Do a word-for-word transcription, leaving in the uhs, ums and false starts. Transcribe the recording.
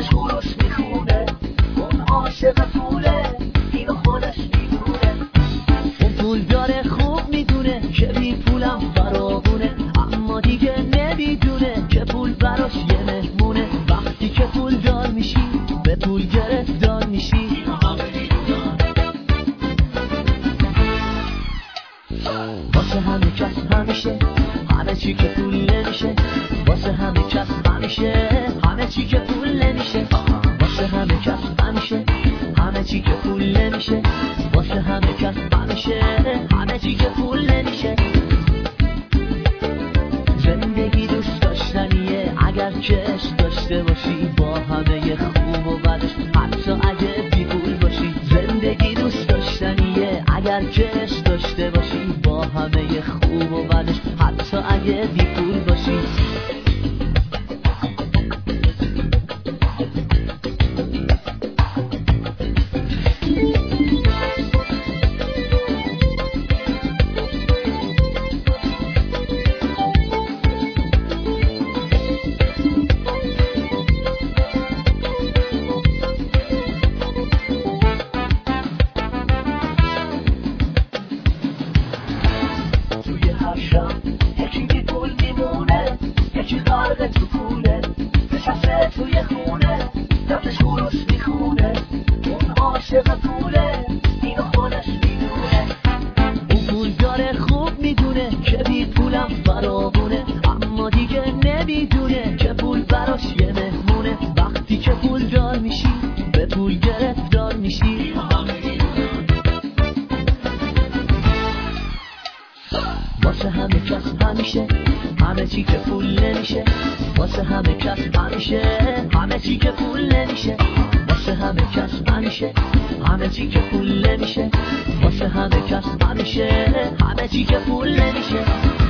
دستش خروس میخونه، اون عاشق پوله اینو خودش میدونه. اون پول داره خوب میدونه که بی پولم فراغونه، اما دیگه نمیدونه که پول براش یه مهمونه. وقتی که پول دار میشی به پول گرفتار میشی. واسه همه کس همیشه همه چی که پول نمیشه، واسه همه کس همیشه همه چی که پول نمیشه. واسه همه کس همیشه همه چی که پول نمیشه، واسه همه کس همیشه همه چی که پول نمیشه. زندگی دوست داشتنیه اگر کش داشته باشی، با همه خوب و بدش حتی اگه بی پول باشی. زندگی دوست داشتنیه اگر کش داشته باشی، با همه خوب و بدش حتی اگه بی پول باشی. یکی بی پول میمونه، یکی غرق تو پوله، نشسته توی خونه دستش خروس میخونه، اون عاشق پوله اینو خودش میدونه. اون پول داره خوب میدونه که بی پولم فراغونه، اما دیگه نمیدونه که پول براش یه مهمونه. وقتی که پول دار میشی به پول گرفتار میشی. واسه همه کس همیشه همه چی که پول نمیشه، واسه همه کس همیشه همه چی که پول نمیشه. واسه همه کس همیشه همه چی که پول نمیشه، واسه همه کس همیشه همه چی که پول نمیشه.